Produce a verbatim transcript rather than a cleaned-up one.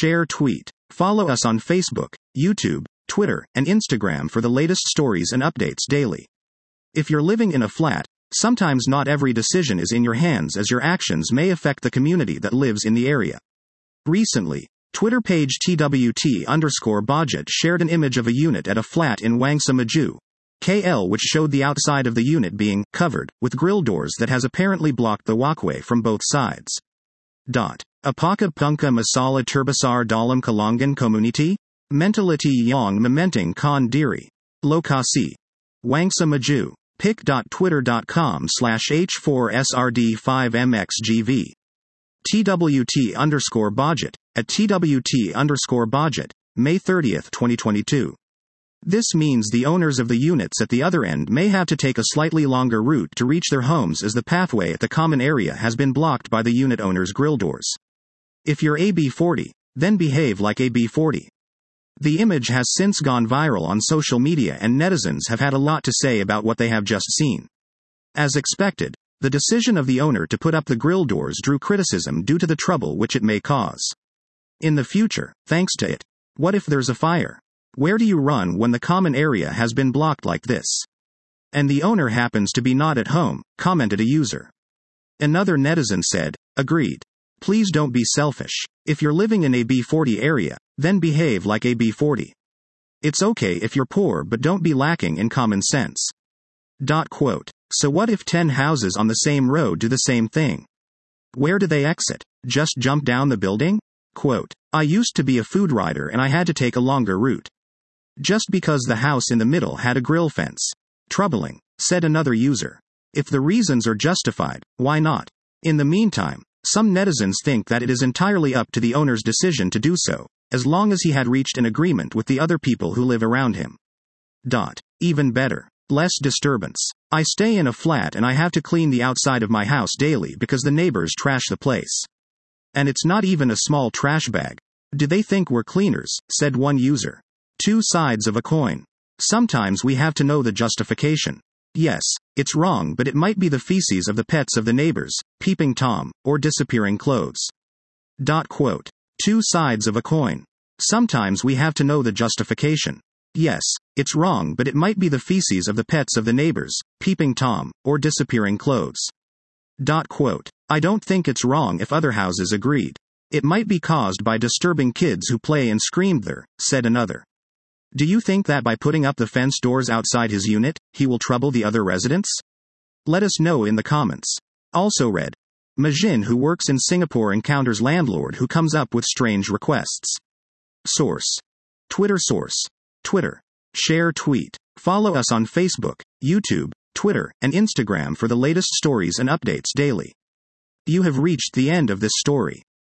share, tweet. Follow us on Facebook, YouTube, Twitter, and Instagram for the latest stories and updates daily. If you're living in a flat, sometimes not every decision is in your hands, as your actions may affect the community that lives in the area. Recently, Twitter page T W T underscore budget shared an image of a unit at a flat in Wangsa Maju, K L, which showed the outside of the unit being covered with grill doors that has apparently blocked the walkway from both sides. Dot. Apaka punka masala terbesar dalam kalangan community? Mentality yang mementing kon diri. Lokasi. Wangsa Maju. pic.twitter.com slash h4srd5mxgv. TWT underscore budget, at TWT underscore budget, May thirtieth, twenty twenty-two. This means the owners of the units at the other end may have to take a slightly longer route to reach their homes, as the pathway at the common area has been blocked by the unit owner's grill doors. If you're A B forty, then behave like A B forty. The image has since gone viral on social media, and netizens have had a lot to say about what they have just seen. As expected, the decision of the owner to put up the grill doors drew criticism due to the trouble which it may cause in the future, thanks to it. What if there's a fire? Where do you run when the common area has been blocked like this? And the owner happens to be not at home, commented a user. Another netizen said, agreed. Please don't be selfish. If you're living in a B forty area, then behave like a B forty. It's okay if you're poor, but don't be lacking in common sense. Dot quote. So what if ten houses on the same road do the same thing? Where do they exit? Just jump down the building? Quote. I used to be a food rider and I had to take a longer route. Just because the house in the middle had a grill fence. Troubling, said another user. If the reasons are justified, why not? In the meantime, some netizens think that it is entirely up to the owner's decision to do so, as long as he had reached an agreement with the other people who live around him. Dot. Even better. Less disturbance. I stay in a flat and I have to clean the outside of my house daily because the neighbors trash the place. And it's not even a small trash bag. Do they think we're cleaners? Said one user. Two sides of a coin. Sometimes we have to know the justification. Yes, it's wrong, but it might be the feces of the pets of the neighbors, peeping Tom, or disappearing clothes. Dot quote. Two sides of a coin. Sometimes we have to know the justification. Yes, it's wrong, but it might be the feces of the pets of the neighbors, peeping Tom, or disappearing clothes. Dot quote. I don't think it's wrong if other houses agreed. It might be caused by disturbing kids who play and scream there, said another. Do you think that by putting up the fence doors outside his unit, he will trouble the other residents? Let us know in the comments. Also read. Majin, who works in Singapore, encounters landlord who comes up with strange requests. Source. Twitter source. Twitter. Share, tweet. Follow us on Facebook, YouTube, Twitter, and Instagram for the latest stories and updates daily. You have reached the end of this story.